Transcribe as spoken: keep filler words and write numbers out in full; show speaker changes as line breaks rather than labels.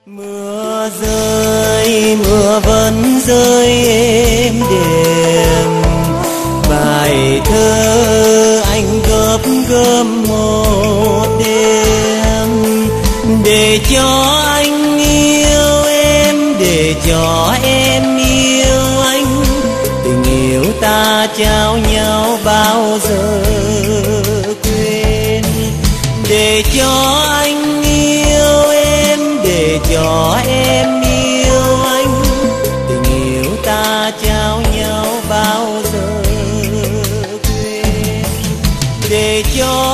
Mưa rơi, mưa vẫn rơi êm đềm, bài thơ anh gấp gâm một đêm, để cho anh yêu em, để cho em yêu anh. Tình yêu ta trao nhau bao giờ quên, để cho anh yêu em, để cho em yêu anh. Tình yêu ta trao nhau bao giờ quên, để cho